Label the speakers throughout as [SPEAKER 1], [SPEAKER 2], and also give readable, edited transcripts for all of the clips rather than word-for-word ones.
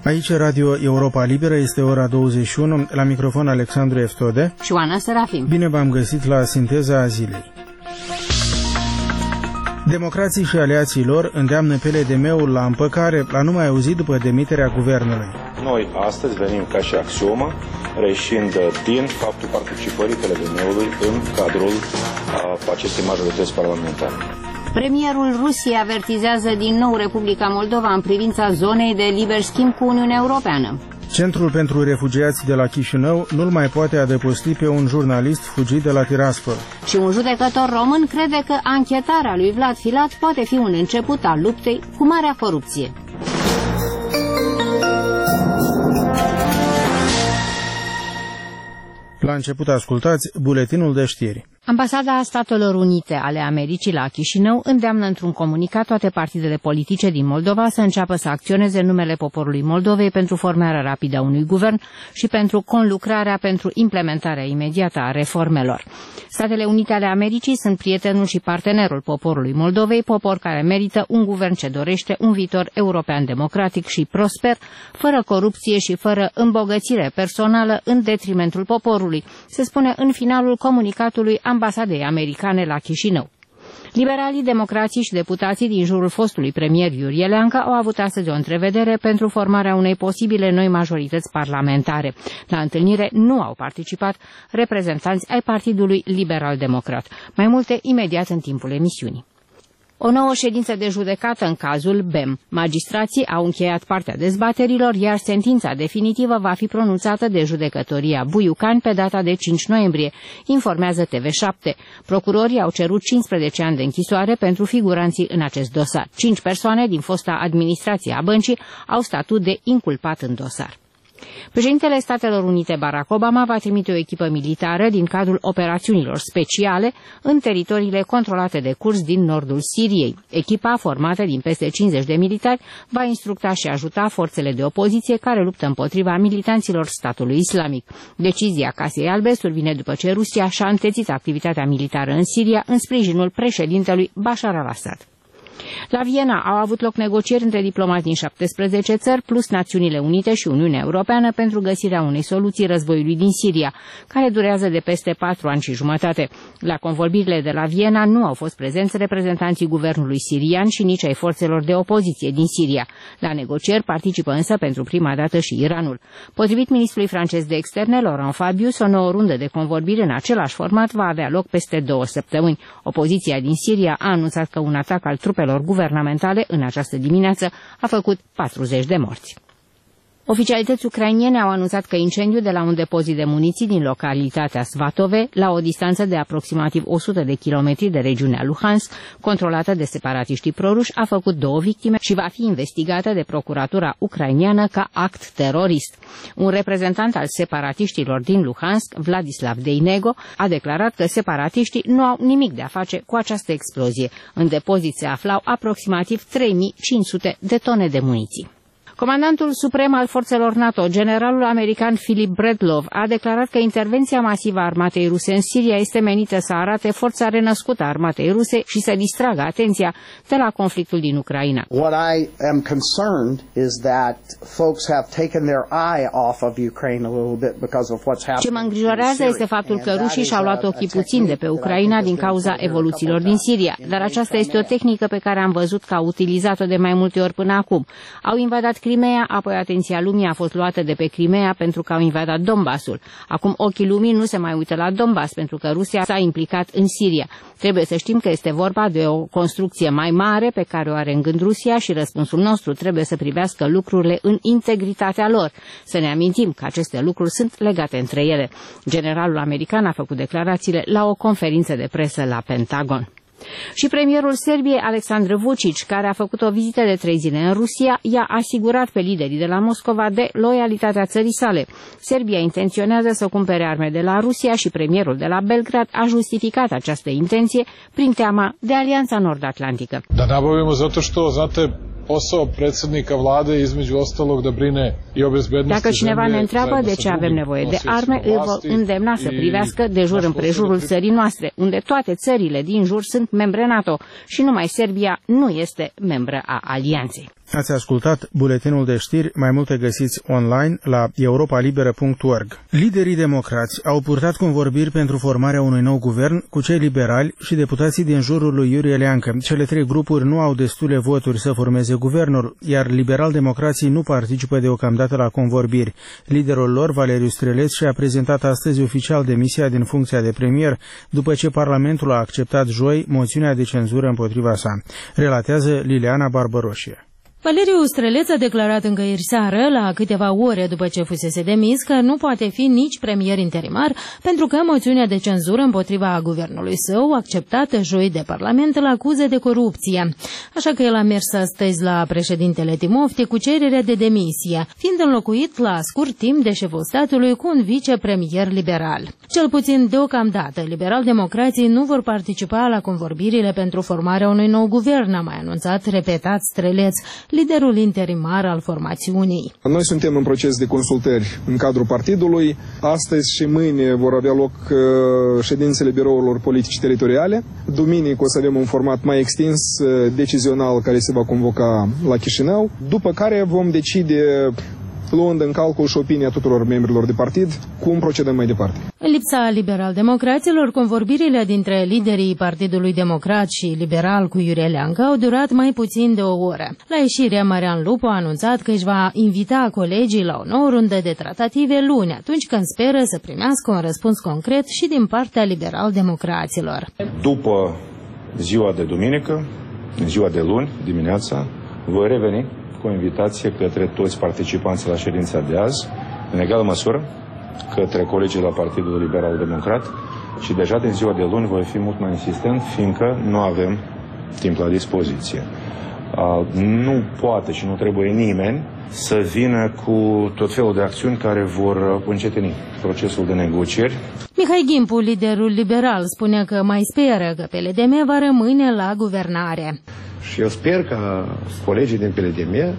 [SPEAKER 1] Aici Radio Europa Liberă, este ora 21, la microfon Alexandru Eftode
[SPEAKER 2] și Oana Serafim.
[SPEAKER 1] Bine v-am găsit la Sinteza Zilei. Democrații și aliații lor îndeamnă PLDM-ul la împăcare, la nu mai auzit după demiterea guvernului.
[SPEAKER 3] Noi astăzi venim ca și axiomă, reieșind din faptul participării PLDM-ului în cadrul acestei majorități parlamentare.
[SPEAKER 2] Premierul Rusiei avertizează din nou Republica Moldova în privința zonei de liber schimb cu Uniunea Europeană.
[SPEAKER 1] Centrul pentru refugiați de la Chișinău nu-l mai poate adăposti pe un jurnalist fugit de la Tiraspol.
[SPEAKER 2] Și un judecător român crede că anchetarea lui Vlad Filat poate fi un început al luptei cu marea corupție.
[SPEAKER 1] La început ascultați buletinul de știri.
[SPEAKER 2] Ambasada Statelor Unite ale Americii la Chișinău îndeamnă într-un comunicat toate partidele politice din Moldova să înceapă să acționeze în numele poporului Moldovei pentru formarea rapidă a unui guvern și pentru conlucrarea pentru implementarea imediată a reformelor. Statele Unite ale Americii sunt prietenul și partenerul poporului Moldovei, popor care merită un guvern ce dorește un viitor european democratic și prosper, fără corupție și fără îmbogățire personală în detrimentul poporului, se spune în finalul comunicatului Ambasadei americane la Chișinău. Liberalii, democrații și deputații din jurul fostului premier Iurie Leancă au avut astăzi o întrevedere pentru formarea unei posibile noi majorități parlamentare. La întâlnire nu au participat reprezentanți ai Partidului Liberal-Democrat. Mai multe imediat în timpul emisiunii. O nouă ședință de judecată în cazul BEM. Magistrații au încheiat partea dezbaterilor, iar sentința definitivă va fi pronunțată de judecătoria Buiucani pe data de 5 noiembrie, informează TV7. Procurorii au cerut 15 ani de închisoare pentru figuranții în acest dosar. 5 persoane din fosta administrație a băncii au statut de inculpat în dosar. Președintele Statelor Unite Barack Obama va trimite o echipă militară din cadrul operațiunilor speciale în teritoriile controlate de Kurzi din nordul Siriei. Echipa, formată din peste 50 de militari, va instructa și ajuta forțele de opoziție care luptă împotriva militanților statului islamic. Decizia Casei Albe survine după ce Rusia și-a întețit activitatea militară în Siria în sprijinul președintelui Bashar al-Assad. La Viena au avut loc negocieri între diplomați din 17 țări, plus Națiunile Unite și Uniunea Europeană pentru găsirea unei soluții războiului din Siria, care durează de peste 4 ani și jumătate. La convorbirile de la Viena nu au fost prezenți reprezentanții guvernului sirian și nici ai forțelor de opoziție din Siria. La negocieri participă însă pentru prima dată și Iranul. Potrivit ministrului francez de externe, Laurent Fabius, o nouă rundă de convorbiri în același format va avea loc peste 2 săptămâni. Opoziția din Siria a anunțat că un atac al trupelor guvernamentale în această dimineață a făcut 40 de morți. Oficialități ucrainene au anunțat că incendiul de la un depozit de muniții din localitatea Svatove, la o distanță de aproximativ 100 de kilometri de regiunea Luhansk, controlată de separatiștii proruși, a făcut 2 victime și va fi investigată de procuratura ucraineană ca act terorist. Un reprezentant al separatiștilor din Luhansk, Vladislav Deinego, a declarat că separatiștii nu au nimic de a face cu această explozie. În depozit se aflau aproximativ 3500 de tone de muniții. Comandantul suprem al forțelor NATO, generalul american Philip Bredlov, a declarat că intervenția masivă a armatei ruse în Siria este menită să arate forța renăscută a armatei ruse și să distragă atenția de la conflictul din Ucraina.
[SPEAKER 4] What I am concerned is that folks have taken their eye off of Ukraine a little bit because of what's happening.
[SPEAKER 2] Ce mă îngrijorează este faptul că rușii și-au luat ochii puțin de pe Ucraina din cauza evoluțiilor din Siria, dar aceasta este o tehnică pe care am văzut că au utilizat-o de mai multe ori până acum. Au invadat Crimea, apoi atenția lumii a fost luată de pe Crimea pentru că au invadat Donbassul. Acum ochii lumii nu se mai uită la Donbass pentru că Rusia s-a implicat în Siria. Trebuie să știm că este vorba de o construcție mai mare pe care o are în gând Rusia și răspunsul nostru trebuie să privească lucrurile în integritatea lor. Să ne amintim că aceste lucruri sunt legate între ele. Generalul american a făcut declarațiile la o conferință de presă la Pentagon. Și premierul Serbiei, Aleksandar Vučić, care a făcut o vizită de 3 zile în Rusia, i-a asigurat pe liderii de la Moscova de loialitatea țării sale. Serbia intenționează să cumpere arme de la Rusia și premierul de la Belgrad a justificat această intenție prin teama de Alianța Nord-Atlantică.
[SPEAKER 5] Da nabavimo zato što, znate, posao predsjednika vlade između ostalog da brine i o bezbednosti.
[SPEAKER 2] Dacă cineva ne întreabă de ce avem nevoie de arme, îl vor îndemna să privească de jur împrejurul țării noastre, unde toate țările din jur sunt membre NATO și numai Serbia nu este membră a alianței.
[SPEAKER 1] Ați ascultat buletinul de știri, mai multe găsiți online la europalibera.org. Liderii democrați au purtat convorbiri pentru formarea unui nou guvern cu cei liberali și deputații din jurul lui Iurie Leancă. Cele trei grupuri nu au destule voturi să formeze guvernul, iar liberal-democrații nu participă deocamdată la convorbiri. Liderul lor, Valeriu Streleț, și-a prezentat astăzi oficial demisia din funcția de premier, după ce Parlamentul a acceptat joi moțiunea de cenzură împotriva sa. Relatează Liliana Barbăroșie.
[SPEAKER 6] Valeriu Streleț a declarat încă ieri seară, la câteva ore după ce fusese demis, că nu poate fi nici premier interimar, pentru că moțiunea de cenzură împotriva guvernului său, acceptată joi de Parlament, îl acuză de corupție. Așa că el a mers astăzi la președintele Timofte cu cererea de demisie, fiind înlocuit la scurt timp de șeful statului cu un vicepremier liberal. Cel puțin deocamdată, liberal-democrații nu vor participa la convorbirile pentru formarea unui nou guvern, a mai anunțat repetat Streleț, liderul interimar al formațiunii.
[SPEAKER 7] Noi suntem în proces de consultări în cadrul partidului. Astăzi și mâine vor avea loc ședințele birourilor politici teritoriale. Duminică o să avem un format mai extins, decizional, care se va convoca la Chișinău, după care vom decide, luând în calcul și opinia tuturor membrilor de partid, cum procedăm mai departe.
[SPEAKER 6] În lipsa liberal-democraților, convorbirile dintre liderii Partidului Democrat și Liberal cu Iurie Leancă au durat mai puțin de o oră. La ieșire, Marian Lupu a anunțat că își va invita colegii la o nouă rundă de tratative luni, atunci când speră să primească un răspuns concret și din partea liberal-democraților.
[SPEAKER 3] După ziua de duminică, în ziua de luni, dimineața, voi reveni cu o invitație către toți participanții la ședința de azi, în egală măsură către colegii la Partidul Liberal Democrat, și deja din ziua de luni voi fi mult mai insistent, fiindcă nu avem timp la dispoziție. Nu poate și nu trebuie nimeni să vină cu tot felul de acțiuni care vor încetini procesul de negocieri.
[SPEAKER 6] Mihai Gimpu, liderul liberal, spune că mai speră că PLDM va rămâne la guvernare.
[SPEAKER 8] Și eu sper ca colegii din PLDM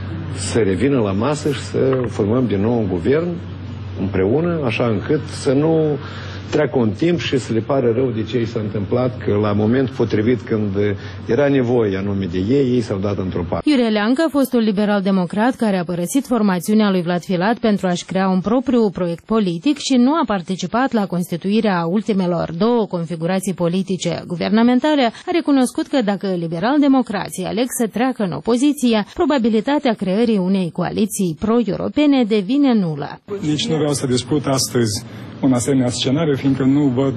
[SPEAKER 8] să revină la masă și să formăm din nou un guvern împreună, așa încât să nu treacă un timp și să le pare rău de ce i s-a întâmplat, că la momentul potrivit, când era nevoie anume de ei s-au dat într-o parte.
[SPEAKER 6] Iurie Leancă, fostul liberal-democrat care a părăsit formațiunea lui Vlad Filat pentru a-și crea un propriu proiect politic și nu a participat la constituirea ultimelor două configurații politice guvernamentale, a recunoscut că dacă liberal-democrații aleg să treacă în opoziție, probabilitatea creării unei coaliții pro-europene devine nulă.
[SPEAKER 9] Nici nu vreau să discut astăzi un asemenea scenariu, fiindcă nu văd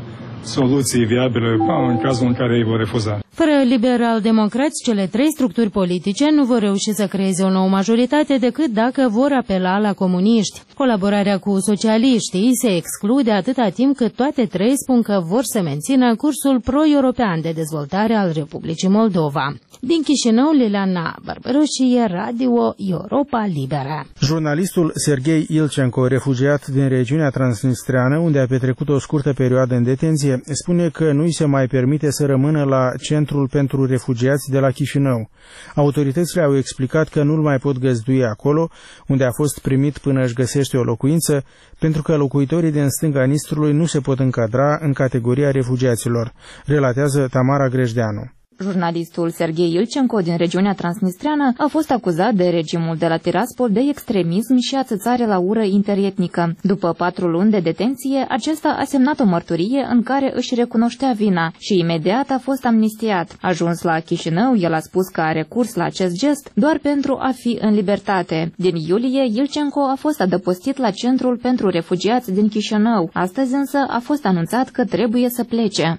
[SPEAKER 9] soluții viabile în cazul în care ei vor refuza.
[SPEAKER 6] Fără liberal-democrați, cele trei structuri politice nu vor reuși să creeze o nouă majoritate decât dacă vor apela la comuniști. Colaborarea cu socialiștii se exclude atâta timp cât toate trei spun că vor să mențină cursul pro-european de dezvoltare al Republicii Moldova. Din Chișinău, Liliana Barbăroșie, Radio Europa Liberă.
[SPEAKER 1] Jurnalistul Serghei Ilcenco, refugiat din regiunea transnistreană, unde a petrecut o scurtă perioadă în detenție, spune că nu îi se mai permite să rămână la Centrul pentru Refugiați de la Chișinău. Autoritățile au explicat că nu-l mai pot găzdui acolo, unde a fost primit până își găsește o locuință, pentru că locuitorii din stânga Nistrului nu se pot încadra în categoria refugiaților, relatează Tamara Grejdeanu.
[SPEAKER 10] Jurnalistul Serghei Ilcenco din regiunea transnistreană a fost acuzat de regimul de la Tiraspol de extremism și ațățare la ură interetnică. După 4 luni de detenție, acesta a semnat o mărturie în care își recunoștea vina și imediat a fost amnistiat. Ajuns la Chișinău, el a spus că a recurs la acest gest doar pentru a fi în libertate. Din iulie, Ilcenco a fost adăpostit la Centrul pentru Refugiați din Chișinău. Astăzi însă a fost anunțat că trebuie să plece.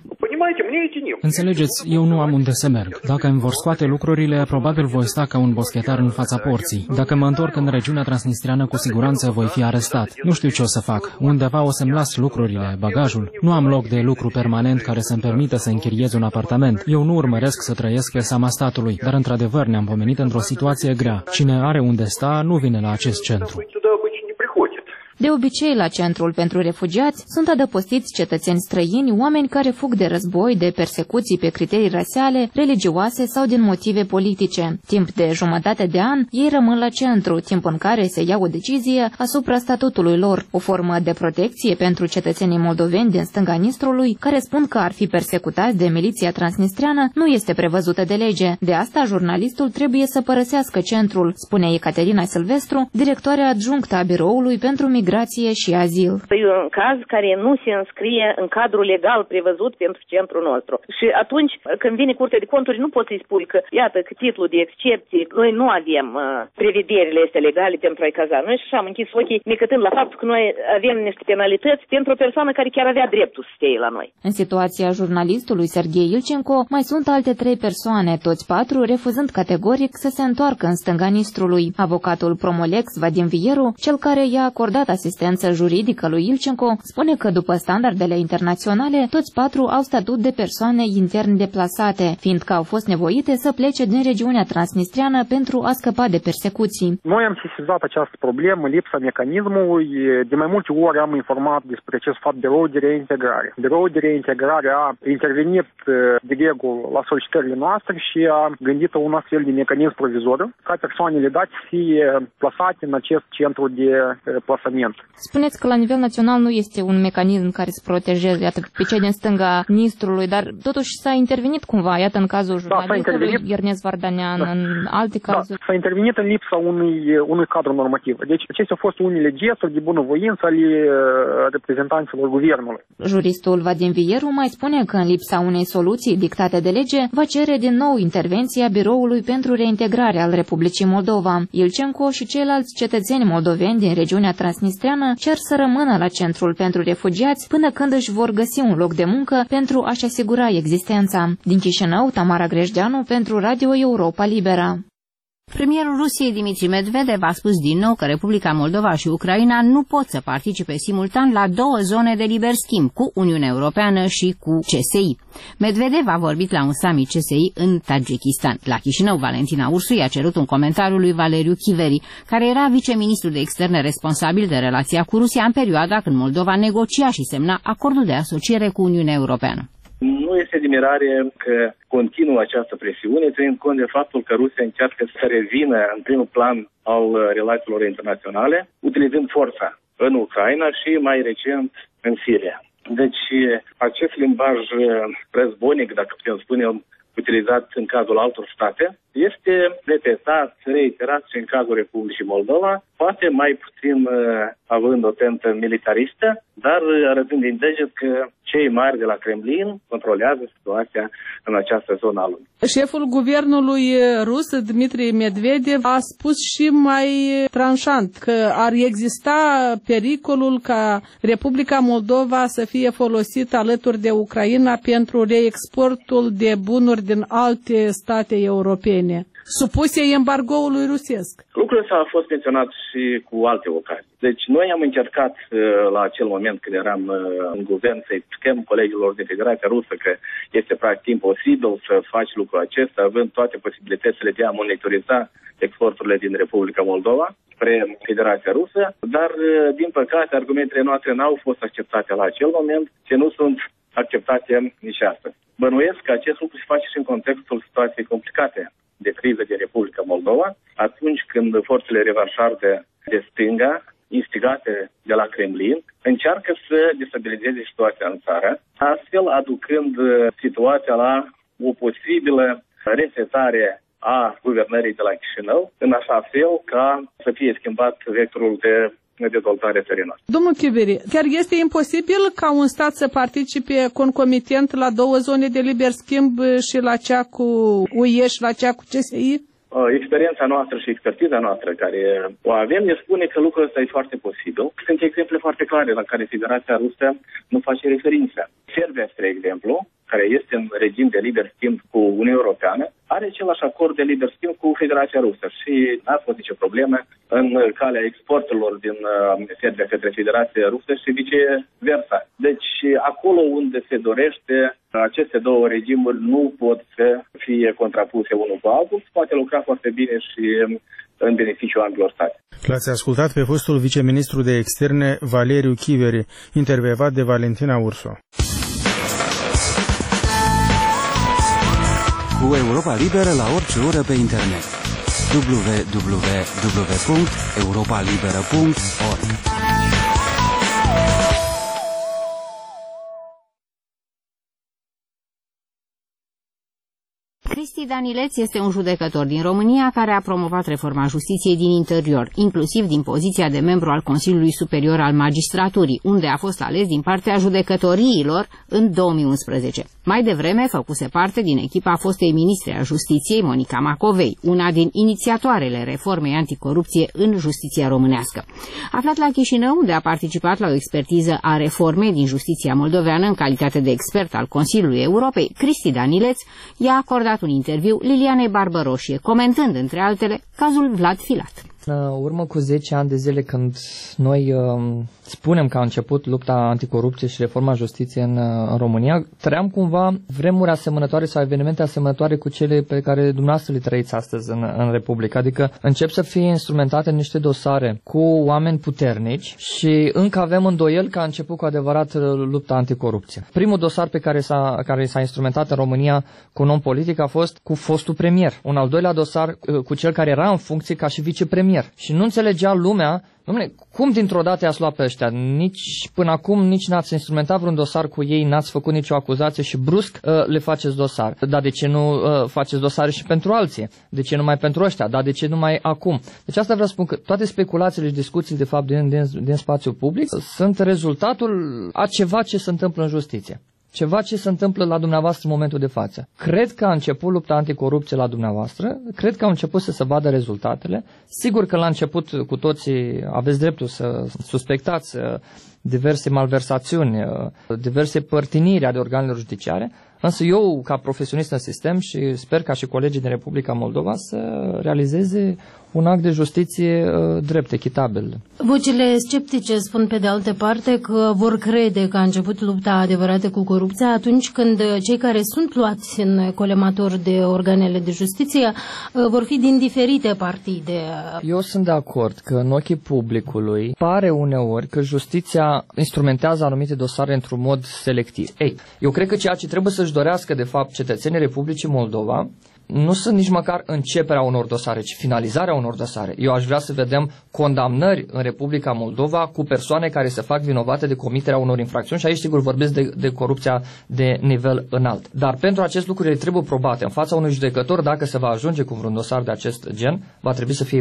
[SPEAKER 11] Înțelegeți, eu nu am unde să merg. Dacă îmi vor scoate lucrurile, probabil voi sta ca un boschetar în fața porții. Dacă mă întorc în regiunea transnistreană, cu siguranță voi fi arestat. Nu știu ce o să fac. Undeva o să-mi las lucrurile, bagajul. Nu am loc de lucru permanent care să-mi permită să închiriez un apartament. Eu nu urmăresc să trăiesc pe seama statului, dar într-adevăr ne-am pomenit într-o situație grea. Cine are unde sta, nu vine la acest centru.
[SPEAKER 10] De obicei, la Centrul pentru Refugiați sunt adăpostiți cetățeni străini, oameni care fug de război, de persecuții pe criterii rasiale, religioase sau din motive politice. Timp de jumătate de an, ei rămân la centru, timp în care se ia o decizie asupra statutului lor, o formă de protecție pentru cetățenii moldoveni din stânga Nistrului, care spun că ar fi persecutați de miliția transnistreană, nu este prevăzută de lege. De asta, jurnalistul trebuie să părăsească centrul, spune Ecaterina Silvestru, directoarea adjunctă a Biroului pentru Migrație și Azil.
[SPEAKER 12] E un caz care nu se înscrie în cadrul legal prevăzut pentru centrul nostru. Și atunci, când vine Curtea de Conturi, nu poți să-i spui că, iată, că titlul de excepție, noi nu avem prevederile astea legale pentru a-i caza. Noi și așa am închis ochii, necătând la faptul că noi avem niște penalități pentru o persoană care chiar avea dreptul să stea la noi.
[SPEAKER 10] În situația jurnalistului Serghei Ilcenco, mai sunt alte 3 persoane, toți 4 refuzând categoric să se întoarcă în stânga Nistrului. Avocatul Promolex, Vadim Vieru, cel care i-a acordat asistență juridică lui Ilcenco, spune că după standardele internaționale, toți 4 au statut de persoane intern deplasate, fiindcă au fost nevoite să plece din regiunea transnistreană pentru a scăpa de persecuții.
[SPEAKER 13] Noi am sesizat această problemă, lipsa mecanismului. De mai multe ori am informat despre acest fapt Biroul de Reintegrare. Biroul de Reintegrare a intervenit de regulă la solicitările noastre și a gândit un astfel de mecanism provizoriu ca persoanele date să fie plasate în acest centru de plasament.
[SPEAKER 10] Spuneți că la nivel național nu este un mecanism care să protejeze atât pe cei din stânga Nistrului, dar totuși s-a intervenit cumva, iată în cazul jurnalistului Ernest Vardanean, în alte cazuri.
[SPEAKER 13] S-a intervenit în lipsa unui cadru normativ. Deci acestea au fost unele gesturi de bunăvoință ale reprezentanților guvernului.
[SPEAKER 10] Juristul Vadim Vieru mai spune că în lipsa unei soluții dictate de lege, va cere din nou intervenția Biroului pentru Reintegrare al Republicii Moldova. Ilcenco și ceilalți cetățeni moldoveni din regiunea transnistreană cer să rămână la Centrul pentru Refugiați până când își vor găsi un loc de muncă pentru a-și asigura existența. Din Chișinău, Tamara Grejdeanu pentru Radio Europa Libera.
[SPEAKER 2] Premierul Rusiei Dmitri Medvedev a spus din nou că Republica Moldova și Ucraina nu pot să participe simultan la 2 zone de liber schimb, cu Uniunea Europeană și cu CSI. Medvedev a vorbit la un summit CSI în Tajikistan. La Chișinău, Valentina Ursu i-a cerut un comentariu lui Valeriu Chiveri, care era viceministru de externe responsabil de relația cu Rusia în perioada când Moldova negocia și semna acordul de asociere cu Uniunea Europeană.
[SPEAKER 14] Nu este de mirare că continuă această presiune, ținând cont de faptul că Rusia încearcă să revină în primul plan al relațiilor internaționale, utilizând forța în Ucraina și mai recent în Siria. Deci acest limbaj războinic, dacă putem spune, utilizat în cazul altor state, este repetat, reiterat și în cazul Republicii Moldova, poate mai puțin având o tentă militaristă, dar arătând din deget că cei mari de la Kremlin controlează situația în această zonă a lumii.
[SPEAKER 15] Șeful guvernului rus, Dmitri Medvedev, a spus și mai tranșant că ar exista pericolul ca Republica Moldova să fie folosită alături de Ucraina pentru reexportul de bunuri din alte state europene, supuse embargoului rusesc.
[SPEAKER 14] Lucrul ăsta a fost menționat și cu alte ocazii. Deci noi am încercat la acel moment când eram în guvern să explicăm colegilor de Federația Rusă că este practic imposibil să faci lucrul acesta, având toate posibilitățile de a monitoriza exporturile din Republica Moldova spre Federația Rusă, dar din păcate argumentele noastre n-au fost acceptate la acel moment și nu sunt acceptate nici astăzi. Bănuiesc că acest lucru se face și în contextul situației complicate de criză de Republica Moldova, atunci când forțele revanșarde de stânga, instigate de la Kremlin, încearcă să destabilizeze situația în țară, astfel aducând situația la o posibilă resetare a guvernării de la Chișinău, în așa fel ca să fie schimbat vectorul de dezvoltare țării noastre.
[SPEAKER 15] Domnul Chiveri, chiar este imposibil ca un stat să participe concomitent la 2 zone de liber schimb, și la cea cu UE și la cea cu CSI?
[SPEAKER 14] Experiența noastră și expertiza noastră care o avem ne spune că lucrul ăsta e foarte posibil. Sunt exemple foarte clare la care Federația Rusă nu face referință. Serbia, spre exemplu, care este în regim de liber schimb cu Uniunea Europeană, are același acord de liber schimb cu Federația Rusă și n-a fost nicio problemă în calea exporturilor din Serbia către Federația Rusă și viceversa. Deci acolo unde se dorește, aceste 2 regimuri nu pot să fie contrapuse unul cu altul, se poate lucra foarte bine și în beneficiul ambilor state.
[SPEAKER 1] L-ați ascultat pe fostul viceministru de externe Valeriu Chiveri, intervievat de Valentina Urso.
[SPEAKER 16] Cu Europa Liberă la orice oră pe internet. www.europalibera.org.
[SPEAKER 2] Cristi Danileț este un judecător din România care a promovat reforma justiției din interior, inclusiv din poziția de membru al Consiliului Superior al Magistraturii, unde a fost ales din partea judecătoriilor în 2011. Mai devreme făcuse parte din echipa fostei ministre a Justiției, Monica Macovei, una din inițiatoarele reformei anticorupție în justiția românească. Aflat la Chișinău, unde a participat la o expertiză a reformei din justiția moldoveană în calitate de expert al Consiliului Europei, Cristi Danileț i-a acordat un interviu Lilianei Barbăroșie, comentând, între altele, cazul Vlad Filat.
[SPEAKER 17] În urmă cu 10 ani de zile, când noi spunem că a început lupta anticorupție și reforma justiției în România, trăiam cumva vremuri asemănătoare sau evenimente asemănătoare cu cele pe care dumneavoastră le trăiți astăzi în Republică. Adică încep să fie instrumentate niște dosare cu oameni puternici și încă avem îndoieli că a început cu adevărat lupta anticorupție. Primul dosar pe care s-a instrumentat în România cu un om politic a fost cu fostul premier. Un al doilea dosar cu cel care era în funcție ca și vicepremier. Și nu înțelegea lumea, dom'le, cum dintr-o dată i-ați luat pe ăștia? Nici până acum nici n-ați instrumentat vreun dosar cu ei, n-ați făcut nicio acuzație și brusc le faceți dosar. Dar de ce nu faceți dosare și pentru alții? De ce numai pentru ăștia? Dar de ce numai acum? Deci asta vreau să spun, că toate speculațiile și discuțiile de fapt din spațiul public sunt rezultatul a ceva ce se întâmplă în justiție. Ceva ce se întâmplă la dumneavoastră în momentul de față. Cred că a început lupta anticorupție la dumneavoastră, cred că au început să se vadă rezultatele. Sigur că la început cu toții aveți dreptul să suspectați diverse malversațiuni, diverse părtiniri ale organelor judiciare, însă eu, ca profesionist în sistem, și sper ca și colegii din Republica Moldova să realizeze un act de justiție drept, echitabil.
[SPEAKER 6] Vocile sceptice spun pe de altă parte că vor crede că a început lupta adevărată cu corupția atunci când cei care sunt luați în colemator de organele de justiție vor fi din diferite partide.
[SPEAKER 17] Eu sunt de acord că în ochii publicului pare uneori că justiția instrumentează anumite dosare într-un mod selectiv. Eu cred că ceea ce trebuie să-și dorească de fapt cetățenii Republicii Moldova nu sunt nici măcar începerea unor dosare, ci finalizarea unor dosare. Eu aș vrea să vedem condamnări în Republica Moldova cu persoane care se fac vinovate de comiterea unor infracțiuni și aici sigur vorbesc de corupția de nivel înalt. Dar pentru acest lucru ele trebuie probate în fața unui judecător. Dacă se va ajunge cu vreun dosar de acest gen, va trebui să fie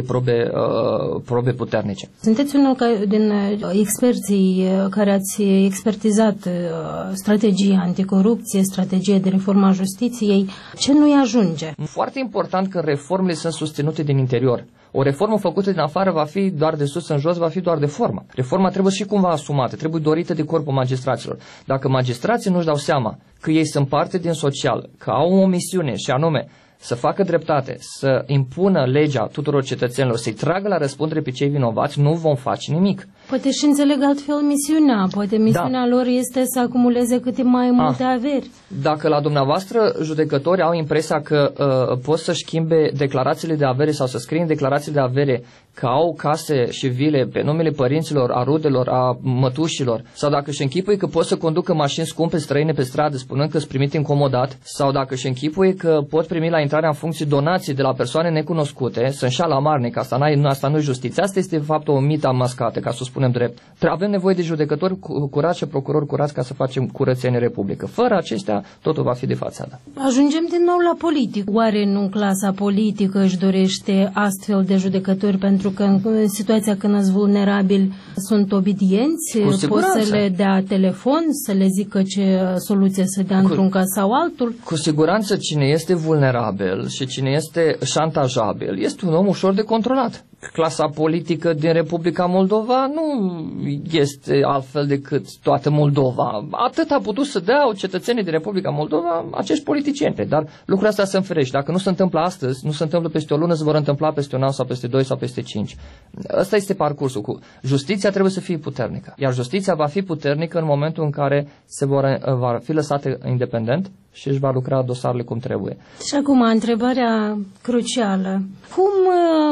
[SPEAKER 17] probe puternice.
[SPEAKER 6] Sunteți unul din experții care ați expertizat strategia anticorupție, strategia de reforma justiției. Ce nu-i ajunge?
[SPEAKER 17] Foarte important că reformele sunt susținute din interior. O reformă făcută din afară va fi doar de sus în jos, va fi doar de formă. Reforma trebuie și cumva asumată, trebuie dorită de corpul magistraților. Dacă magistrații nu-și dau seama că ei sunt parte din social, că au o misiune și anume să facă dreptate, să impună legea tuturor cetățenilor, să-i tragă la răspundere pe cei vinovați, nu vom face nimic.
[SPEAKER 6] Poate și înțeleg altfel misiunea. Poate misiunea lor este să acumuleze câte mai multe averi.
[SPEAKER 17] Dacă la dumneavoastră judecători au impresia că pot să schimbe declarațiile de avere sau să scrie în declarațiile de avere că au case și vile pe numele părinților, a rudelor, a mătușilor, sau dacă își închipuie că pot să conducă mașini scumpe străine pe stradă spunând că sunt primit incomodat, sau dacă își închipuie că pot primi la intrarea în funcție donații de la persoane necunoscute, să înșală amarnic, asta nu e justiție. Asta este de fapt o mită mascată, ca să o spunem drept. Avem nevoie de judecători curați și procurori curați ca să facem curățenie în Republică. Fără aceștia, totul va fi de fațadă.
[SPEAKER 6] Ajungem din nou la politic. Oare nu clasa politică își dorește astfel de judecători pentru că în situația când sunt vulnerabili sunt obedienți? Pot să le dea telefon, să le zică ce soluție să dea într-un caz sau altul?
[SPEAKER 17] Cu siguranță cine este vulnerabil și cine este șantajabil este un om ușor de controlat. Clasa politică din Republica Moldova nu este altfel decât toată Moldova. Atât a putut să dea cetățenii din Republica Moldova acești politicieni. Dar lucrurile astea sunt ferești. Dacă nu se întâmplă astăzi, nu se întâmplă peste o lună, se vor întâmpla peste un an sau peste 2 sau peste 5. Ăsta este parcursul. Justiția trebuie să fie puternică. Iar justiția va fi puternică în momentul în care va fi lăsată independent și își va lucra dosarele cum trebuie.
[SPEAKER 6] Și acum, întrebarea crucială. Cum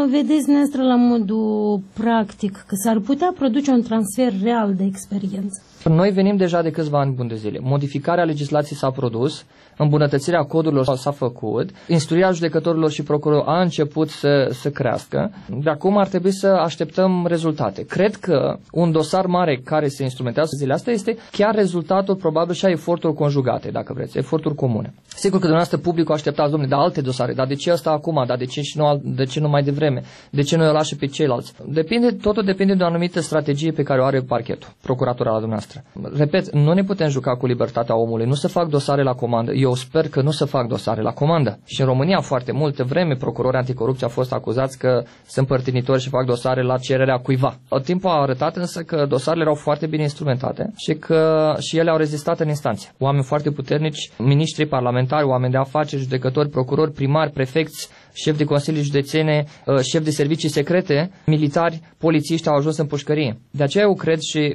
[SPEAKER 6] vedeți dumneavoastră la modul practic că s-ar putea produce un transfer real de experiență?
[SPEAKER 17] Noi venim deja de câțiva ani buni de zile. Modificarea legislației s-a produs, îmbunătățirea codurilor s-a făcut, instruirea judecătorilor și procurorilor a început să crească. De acum ar trebui să așteptăm rezultate. Cred că un dosar mare care se instrumentează zilele astea este chiar rezultatul probabil și a eforturilor conjugate, dacă vreți, eforturi comune. Sigur că dumneavoastră publicul așteptați, domnule, dar alte dosare, dar de ce ăsta acum, dar de ce nu mai devreme, de ce nu îl lași pe ceilalți? Totul depinde de o anumită strategie pe care o are parchetul, procuratura la dumneavoastră. Repet, nu ne putem juca cu libertatea omului, nu se fac dosare la comandă. Eu sper că nu se fac dosare la comandă. Și în România foarte multă vreme procurorii anticorupție au fost acuzați că sunt părtinitori și fac dosare la cererea cuiva. Timpul a arătat însă că dosarele erau foarte bine instrumentate și că și ele au rezistat în instanțe. Oameni foarte puternici, miniștri parlamentari, oameni de afaceri, judecători, procurori, primari, prefecți, șefi de consilii județene, șefi de servicii secrete, militari, polițiști au ajuns în pușcărie. De aceea eu cred și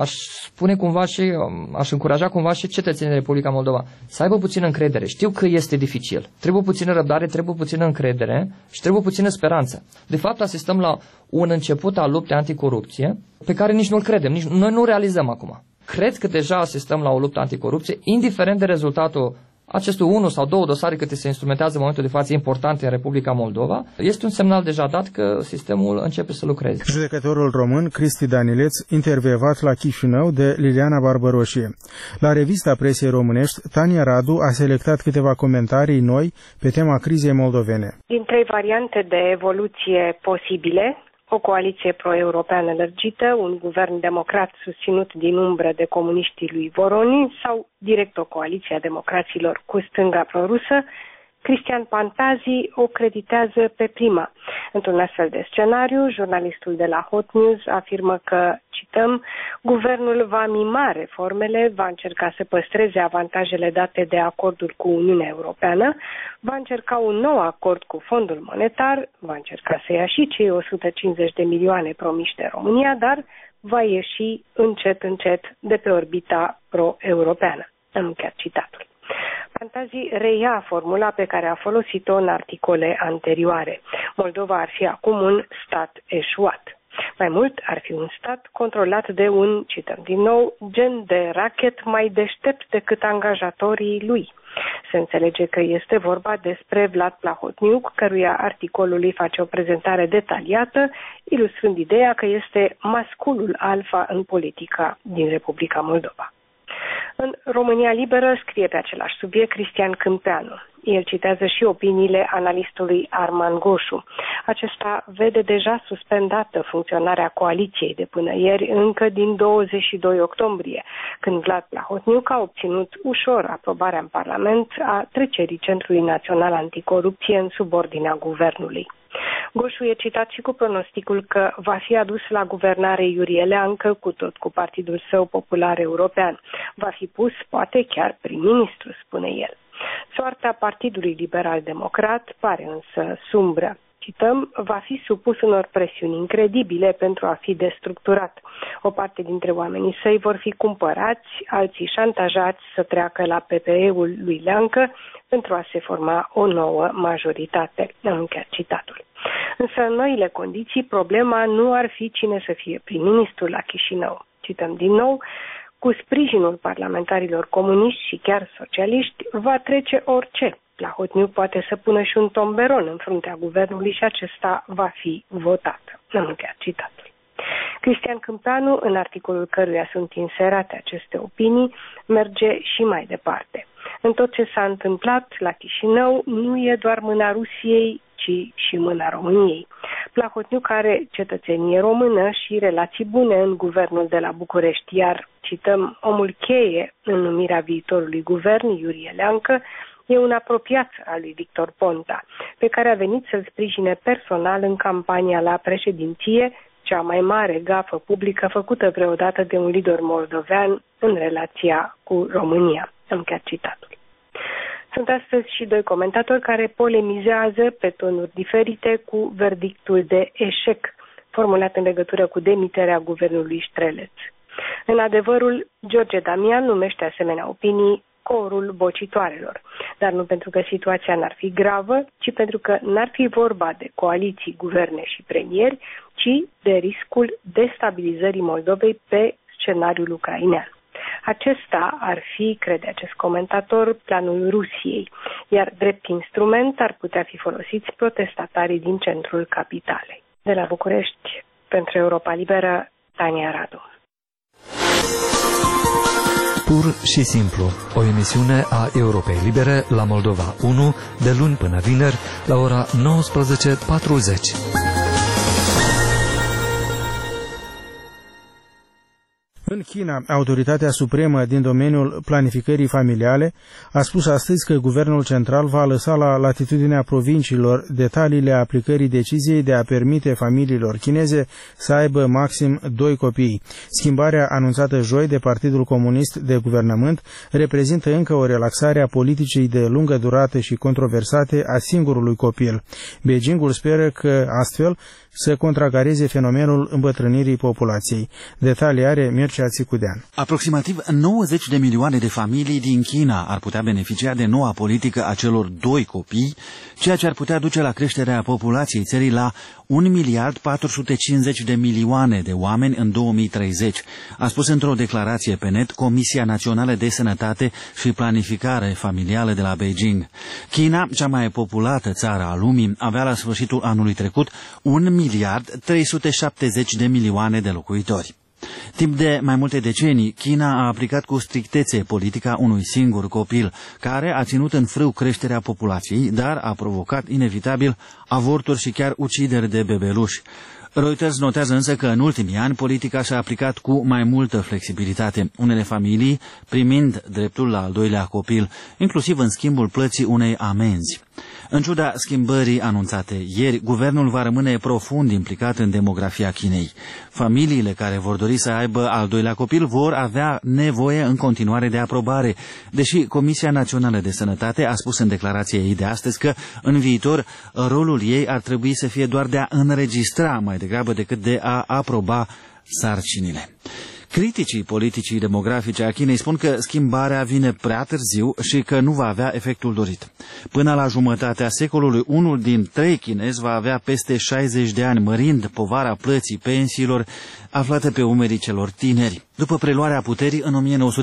[SPEAKER 17] aș încuraja cumva și cetățenii Republica Moldova să aibă puțină încredere. Știu că este dificil. Trebuie puțină răbdare, trebuie puțină încredere și trebuie puțină speranță. De fapt, asistăm la un început al luptei anticorupție pe care nici nu-l credem, nici noi nu realizăm acum. Cred că deja asistăm la o luptă anticorupție, indiferent de rezultatul acestul 1 sau 2 dosare câte se instrumentează în momentul de față importante în Republica Moldova, este un semnal deja dat că sistemul începe să lucreze.
[SPEAKER 1] Judecătorul român Cristi Danileț, intervievat la Chișinău de Liliana Barbăroșie. La revista Presiei Românești, Tania Radu a selectat câteva comentarii noi pe tema crizei moldovene.
[SPEAKER 18] Din 3 variante de evoluție posibile, o coaliție pro-europeană lărgită, un guvern democrat susținut din umbră de comuniștii lui Voroni sau direct o coaliție a democraților cu stânga prorusă, Cristian Pantazi o creditează pe prima. Într-un astfel de scenariu, jurnalistul de la Hot News afirmă că, cităm, guvernul va mima reformele, va încerca să păstreze avantajele date de acordul cu Uniunea Europeană, va încerca un nou acord cu Fondul Monetar, va încerca să ia și cei 150 de milioane promiși de România, dar va ieși încet de pe orbita pro-europeană. Am încheiat citatul. Pantazi reia formula pe care a folosit-o în articole anterioare. Moldova ar fi acum un stat eșuat. Mai mult, ar fi un stat controlat de un, cităm din nou, gen de rachet mai deștept decât angajatorii lui. Se înțelege că este vorba despre Vlad Plahotniuc, căruia articolul îi face o prezentare detaliată, ilustrând ideea că este masculul alfa în politica din Republica Moldova. În România Liberă scrie pe același subiect Cristian Câmpeanu. El citează și opiniile analistului Arman Goșu. Acesta vede deja suspendată funcționarea coaliției de până ieri, încă din 22 octombrie, când Vlad Plahotniuc a obținut ușor aprobarea în Parlament a trecerii Centrului Național Anticorupție în subordinea guvernului. Goșu e citat și cu pronosticul că va fi adus la guvernare Iurie Leancă, cu Partidul său popular european. Va fi pus, poate chiar prim-ministru, spune el. Soarta Partidului Liberal-Democrat pare însă sumbră. Cităm, va fi supus unor presiuni incredibile pentru a fi destructurat. O parte dintre oamenii săi vor fi cumpărați, alții șantajați să treacă la PPE-ul lui Leancă pentru a se forma o nouă majoritate. Am încheiat citatul. Însă în noile condiții, problema nu ar fi cine să fie prim-ministru la Chișinău. Cităm din nou, cu sprijinul parlamentarilor comuniști și chiar socialiști, va trece orice. Plahotniuc poate să pună și un tomberon în fruntea guvernului și acesta va fi votat. Am încheiat citatul. Cristian Câmpeanu, în articolul căruia sunt inserate aceste opinii, merge și mai departe. În tot ce s-a întâmplat la Chișinău nu e doar mâna Rusiei, ci și mâna României. Plahotniuc are cetățenie română și relații bune în guvernul de la București, iar, cităm, omul cheie în numirea viitorului guvern, Iurie Leancă, e un apropiat al lui Victor Ponta, pe care a venit să-l sprijine personal în campania la președinție, cea mai mare gafă publică făcută vreodată de un lider moldovean în relația cu România. Am încheiat citatul. Sunt astăzi și 2 comentatori care polemizează pe tonuri diferite cu verdictul de eșec formulat în legătură cu demiterea guvernului Ștreleț. În Adevărul, George Damian numește asemenea opinii corul bocitoarelor. Dar nu pentru că situația n-ar fi gravă, ci pentru că n-ar fi vorba de coaliții, guverne și premieri, ci de riscul destabilizării Moldovei pe scenariul ucrainean. Acesta ar fi, crede acest comentator, planul Rusiei, iar drept instrument ar putea fi folosiți protestatarii din centrul capitalei. De la București, pentru Europa Liberă, Tania Radu.
[SPEAKER 19] Pur și simplu, o emisiune a Europei Libere la Moldova 1, de luni până vineri, la ora 19:40.
[SPEAKER 1] În China, autoritatea supremă din domeniul planificării familiale a spus astăzi că guvernul central va lăsa la latitudinea provinciilor detaliile aplicării deciziei de a permite familiilor chineze să aibă maxim 2 copii. Schimbarea anunțată joi de Partidul Comunist de Guvernământ reprezintă încă o relaxare a politicii de lungă durată și controversate a singurului copil. Beijingul speră că astfel să contracareze fenomenul îmbătrânirii populației. Detalii are Mircea Țicudean.
[SPEAKER 20] Aproximativ 90 de milioane de familii din China ar putea beneficia de noua politică a celor 2 copii, ceea ce ar putea duce la creșterea populației țării la 1.450 de milioane de oameni în 2030, a spus într-o declarație pe net Comisia Națională de Sănătate și Planificare Familială de la Beijing. China, cea mai populată țară a lumii, avea la sfârșitul anului trecut 1.370 de milioane de locuitori. Timp de mai multe decenii, China a aplicat cu strictețe politica unui singur copil, care a ținut în frâu creșterea populației, dar a provocat inevitabil avorturi și chiar ucideri de bebeluși. Reuters notează însă că în ultimii ani politica s-a aplicat cu mai multă flexibilitate, unele familii primind dreptul la al 2-lea copil, inclusiv în schimbul plății unei amenzi. În ciuda schimbării anunțate ieri, guvernul va rămâne profund implicat în demografia Chinei. Familiile care vor dori să aibă al 2-lea copil vor avea nevoie în continuare de aprobare, deși Comisia Națională de Sănătate a spus în declarația ei de astăzi că în viitor rolul ei ar trebui să fie doar de a înregistra mai degrabă decât de a aproba sarcinile. Criticii politicii demografice a Chinei spun că schimbarea vine prea târziu și că nu va avea efectul dorit. Până la jumătatea secolului, 1 din 3 chinezi va avea peste 60 de ani, mărind povara plății pensiilor aflată pe umerii celor tineri. După preluarea puterii în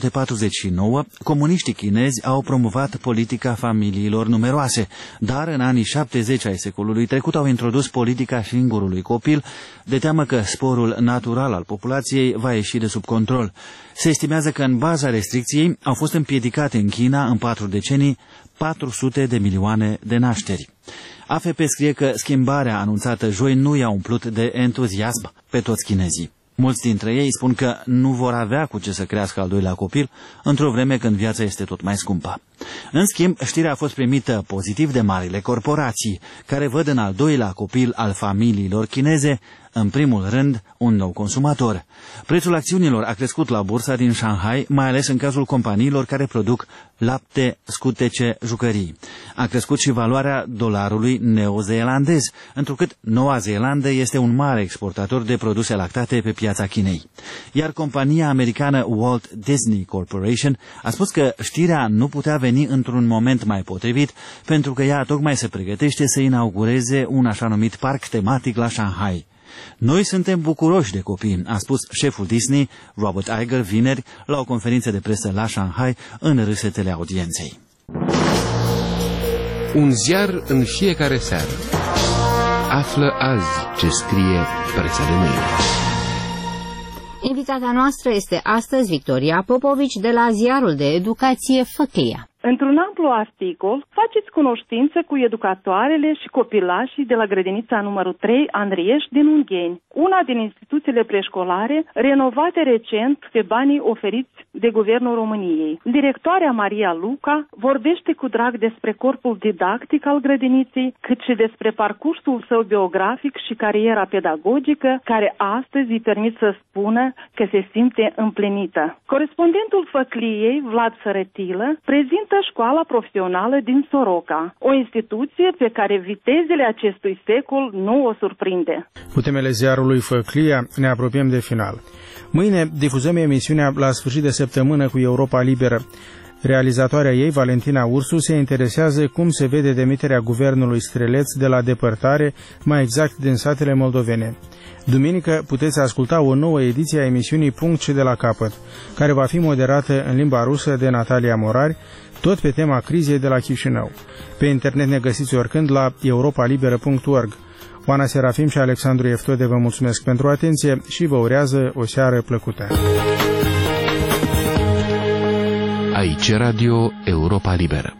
[SPEAKER 20] 1949, comuniștii chinezi au promovat politica familiilor numeroase, dar în anii 70 ai secolului trecut au introdus politica singurului copil, de teamă că sporul natural al populației va ieși de sub control. Se estimează că în baza restricției au fost împiedicate în China în 4 decenii 400 de milioane de nașteri. AFP scrie că schimbarea anunțată joi nu i-a umplut de entuziasm pe toți chinezii. Mulți dintre ei spun că nu vor avea cu ce să crească al 2-lea copil, într-o vreme când viața este tot mai scumpă. În schimb, știrea a fost primită pozitiv de marile corporații, care văd în al 2-lea copil al familiilor chineze, în primul rând, un nou consumator. Prețul acțiunilor a crescut la bursa din Shanghai, mai ales în cazul companiilor care produc lapte, scutece, jucării. A crescut și valoarea dolarului neozeelandez, întrucât Noua Zeelandă este un mare exportator de produse lactate pe piața Chinei. Iar compania americană Walt Disney Corporation a spus că știrea nu putea veni într-un moment mai potrivit, pentru că ea tocmai se pregătește să inaugureze un așa numit parc tematic la Shanghai. Noi suntem bucuroși de copii, a spus șeful Disney, Robert Iger, vineri, la o conferință de presă la Shanghai, în râsetele audienței.
[SPEAKER 21] Un ziar în fiecare seară. Află azi ce scrie presa de mâine.
[SPEAKER 2] Invitata noastră este astăzi Victoria Popovici de la ziarul de educație Făclia.
[SPEAKER 22] Într-un amplu articol, faceți cunoștință cu educatoarele și copilașii de la grădinița numărul 3, Andrieș, din Ungheni, una din instituțiile preșcolare renovate recent pe banii oferiți de Guvernul României. Directoarea Maria Luca vorbește cu drag despre corpul didactic al grădiniței, cât și despre parcursul său biografic și cariera pedagogică, care astăzi îi permit să spună că se simte împlinită. Corespondentul Făcliei, Vlad Sărătilă, prezintă școala profesională din Soroca, o instituție pe care vitezele acestui secol nu o surprinde.
[SPEAKER 1] Cu temele ziarului Făclia ne apropiem de final. Mâine difuzăm emisiunea La sfârșit de săptămână cu Europa Liberă. Realizatoarea ei, Valentina Ursu, se interesează cum se vede demiterea guvernului Streleț de la depărtare, mai exact din satele moldovene. Duminică puteți asculta o nouă ediție a emisiunii Punct și de la capăt, care va fi moderată în limba rusă de Natalia Morari, tot pe tema crizei de la Chișinău. Pe internet ne găsiți oricând la europalibera.org. Oana Serafim și Alexandru Eftode vă mulțumesc pentru atenție și vă urează o seară plăcută.
[SPEAKER 21] Aici Radio Europa Liberă.